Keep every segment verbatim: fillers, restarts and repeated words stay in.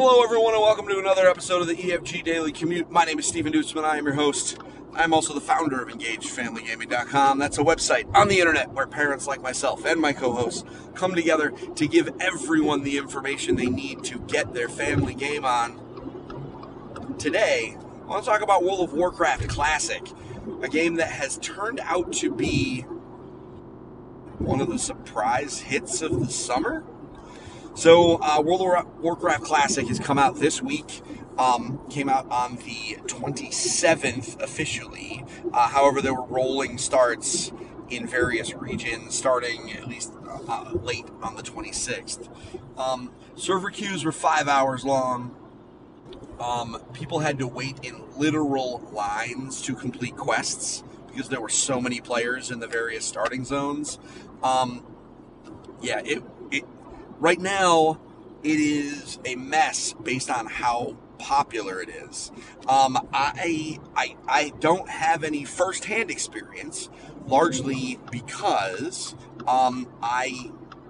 Hello, everyone, and welcome to another episode of the E F G Daily Commute. My name is Stephen Dutzman. I am your host. I'm also the founder of Engaged Family Gaming dot com. That's a website on the internet where parents like myself and my co-hosts come together to give everyone the information they need to get their family game on. Today, I want to talk about World of Warcraft Classic, a game that has turned out to be one of the surprise hits of the summer. So, uh, World of Warcraft Classic has come out this week. Um, came out on the twenty-seventh officially. Uh, however, there were rolling starts in various regions starting at least uh, late on the twenty-sixth. Um, server queues were five hours long. Um, people had to wait in literal lines to complete quests because there were so many players in the various starting zones. Um, yeah, it, it right now it is a mess based on how popular it is. Um, I, I I don't have any first-hand experience, largely because um, I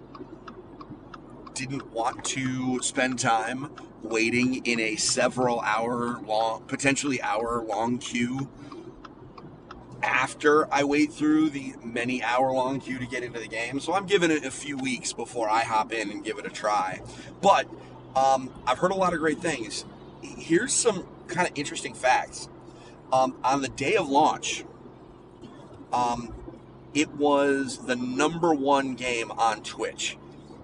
didn't want to spend time waiting in a several hour long, potentially hour long queue after I wait through the many hour long queue to get into the game. So I'm giving it a few weeks before I hop in and give it a try. But um, I've heard a lot of great things. Here's some kind of interesting facts. Um, on the day of launch, um, it was the number one game on Twitch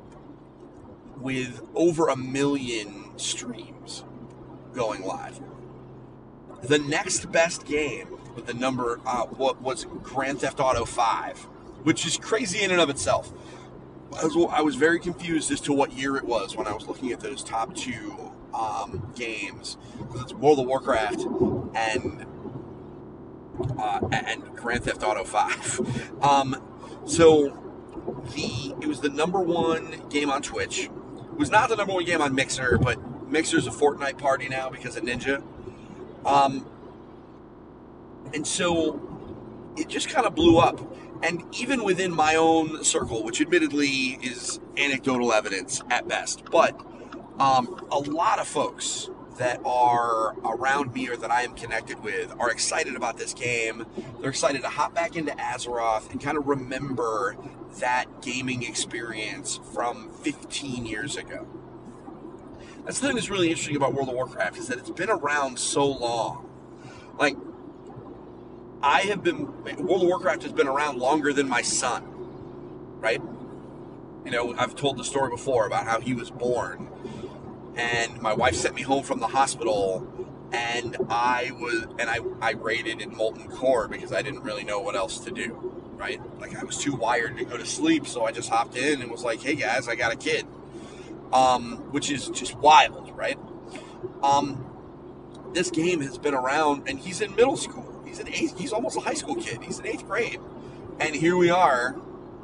with over a million streams going live. The next best game with the number uh, what was Grand Theft Auto five, which is crazy in and of itself. I was, I was very confused as to what year it was when I was looking at those top two um, games. It's World of Warcraft and uh, and Grand Theft Auto five. Um, so the it was the number one game on Twitch. It was not the number one game on Mixer, but Mixer's a Fortnite party now because of Ninja. Um, and so it just kind of blew up. And even within my own circle, which admittedly is anecdotal evidence at best, but um, a lot of folks that are around me or that I am connected with are excited about this game. They're excited to hop back into Azeroth and kind of remember that gaming experience from fifteen years ago. That's the thing that's really interesting about World of Warcraft is that it's been around so long. Like, I have been, World of Warcraft has been around longer than my son, right? You know, I've told the story before about how he was born, and my wife sent me home from the hospital, and I was, and I, I raided in Molten Core because I didn't really know what else to do, right? Like, I was too wired to go to sleep, so I just hopped in and was like, hey guys, I got a kid. Um, which is just wild, right? Um, this game has been around, and he's in middle school. He's an eighth, he's almost a high school kid. He's in eighth grade. And here we are.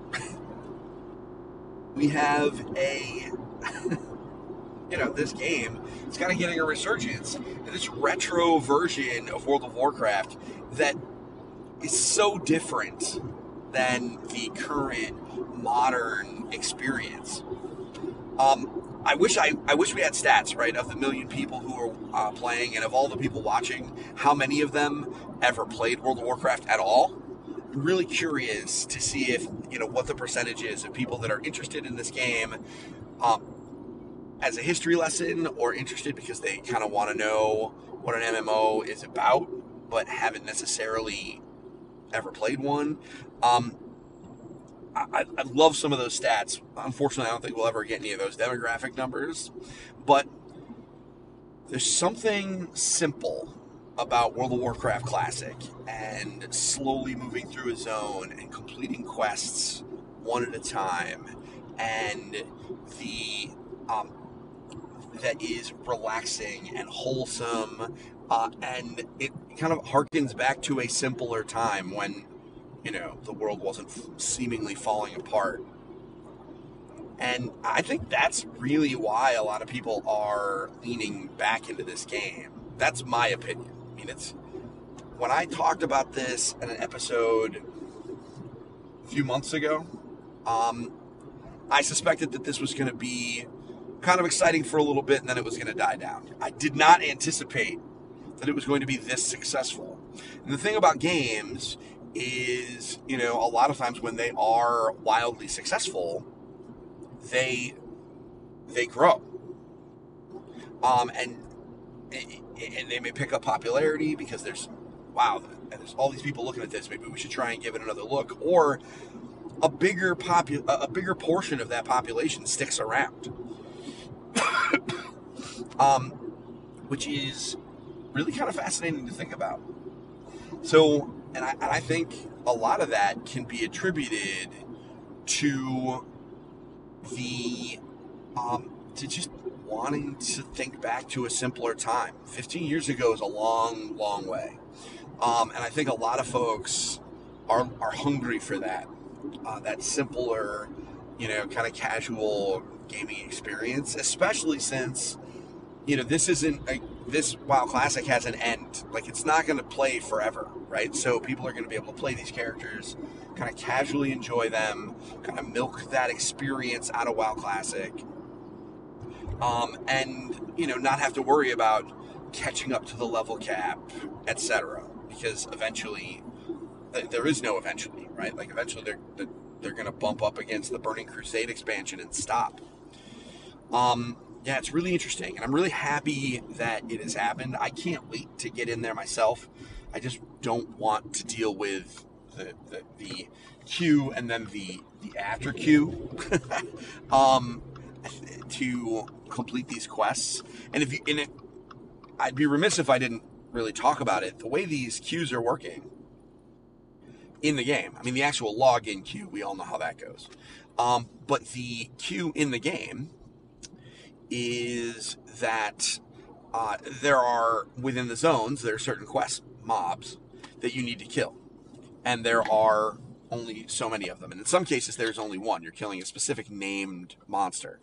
We have a, you know, this game, it's kind of getting a resurgence. This retro version of World of Warcraft that is so different than the current modern experience. Um, I wish I, I wish we had stats, right, of the million people who are uh, playing and of all the people watching, how many of them ever played World of Warcraft at all. I'm really curious to see if, you know, what the percentage is of people that are interested in this game um, as a history lesson or interested because they kind of want to know what an M M O is about but haven't necessarily ever played one. Um, I, I love some of those stats. Unfortunately, I don't think we'll ever get any of those demographic numbers. But there's something simple about World of Warcraft Classic and slowly moving through a zone and completing quests one at a time, and the um, that is relaxing and wholesome, uh, and it kind of harkens back to a simpler time when, you know, the world wasn't seemingly falling apart. And I think that's really why a lot of people are leaning back into this game. That's my opinion. I mean, it's, when I talked about this in an episode a few months ago, um, I suspected that this was going to be kind of exciting for a little bit, and then it was going to die down. I did not anticipate that it was going to be this successful. And the thing about games is, you know, a lot of times when they are wildly successful, they they grow. Um, and and they may pick up popularity because there's, wow, there's all these people looking at this. Maybe we should try and give it another look. Or a bigger popu- a bigger portion of that population sticks around, um, which is really kind of fascinating to think about. So, and I, and I think a lot of that can be attributed to the um, to just wanting to think back to a simpler time. fifteen years ago is a long, long way. Um, and I think a lot of folks are, are hungry for that, uh, that simpler, you know, kind of casual gaming experience, especially since, you know, this isn't, a, this WoW Classic has an end. Like, it's not going to play forever, right? So people are going to be able to play these characters, kind of casually enjoy them, kind of milk that experience out of WoW Classic. Um, and, you know, not have to worry about catching up to the level cap, et cetera. Because eventually, there is no eventually, right? Like, eventually they're, they're going to bump up against the Burning Crusade expansion and stop. Um, yeah, it's really interesting. And I'm really happy that it has happened. I can't wait to get in there myself. I just don't want to deal with the, the, the queue and then the, the after queue. um... to complete these quests. And if you, and it, I'd be remiss if I didn't really talk about it. The way these queues are working in the game, I mean, the actual login queue, we all know how that goes. Um, but the queue in the game is that uh, there are, within the zones, there are certain quest mobs that you need to kill. And there are only so many of them. And in some cases, there's only one. You're killing a specific named monster.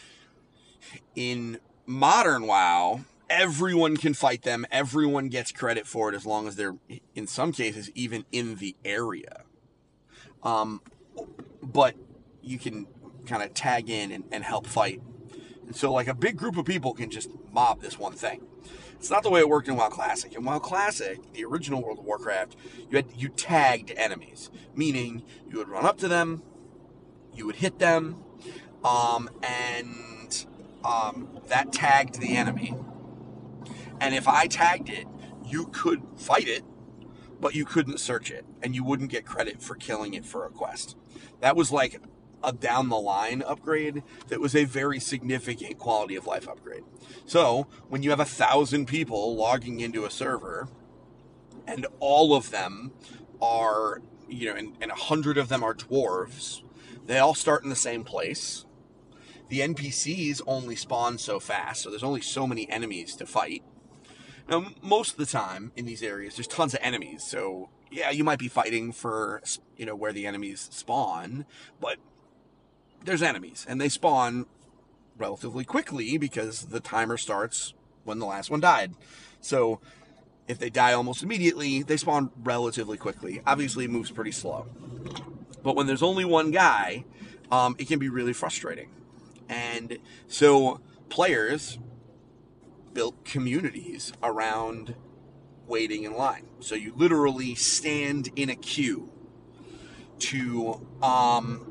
In modern WoW, everyone can fight them. Everyone gets credit for it as long as they're, in some cases, even in the area. Um, but you can kind of tag in and, and help fight. And so, like, a big group of people can just mob this one thing. It's not the way it worked in WoW Classic. In WoW Classic, the original World of Warcraft, you had you tagged enemies, meaning you would run up to them, you would hit them, um, and um, that tagged the enemy. And if I tagged it, you could fight it, but you couldn't search it, and you wouldn't get credit for killing it for a quest. That was like a down-the-line upgrade that was a very significant quality of life upgrade. So, when you have a thousand people logging into a server, and all of them are, you know, and, and a hundred of them are dwarves, they all start in the same place. The N P Cs only spawn so fast, so there's only so many enemies to fight. Now, most of the time in these areas, there's tons of enemies, so yeah, you might be fighting for, you know, where the enemies spawn, but there's enemies, and they spawn relatively quickly because the timer starts when the last one died. So if they die almost immediately, they spawn relatively quickly. Obviously, it moves pretty slow. But when there's only one guy, um, it can be really frustrating. And so players built communities around waiting in line. So you literally stand in a queue to... Um,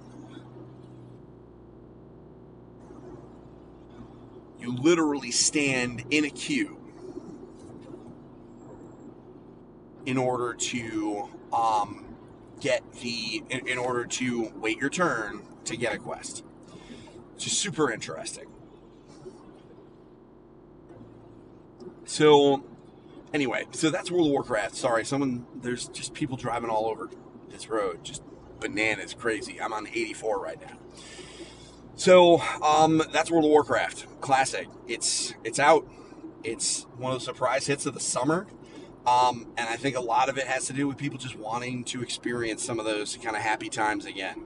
You literally stand in a queue in order to um, get the, in, in order to wait your turn to get a quest. It's just super interesting. So, anyway, so that's World of Warcraft. Sorry, someone, there's just people driving all over this road. Just bananas, crazy. I'm on eighty-four right now. So, um, that's World of Warcraft Classic. It's it's out. It's one of the surprise hits of the summer. Um, and I think a lot of it has to do with people just wanting to experience some of those kind of happy times again.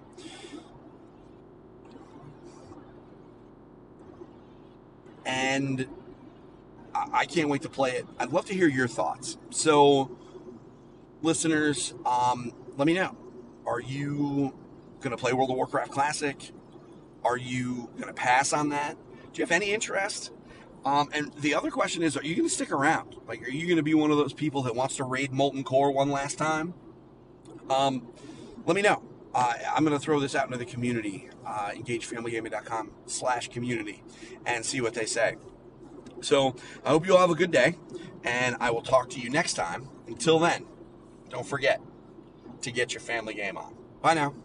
And I can't wait to play it. I'd love to hear your thoughts. So, listeners, um, let me know. Are you going to play World of Warcraft Classic? Are you going to pass on that? Do you have any interest? Um, and the other question is, are you going to stick around? Like, are you going to be one of those people that wants to raid Molten Core one last time? Um, let me know. Uh, I'm going to throw this out into the community, uh, engage family gaming dot com slash community, and see what they say. So I hope you all have a good day, and I will talk to you next time. Until then, don't forget to get your family game on. Bye now.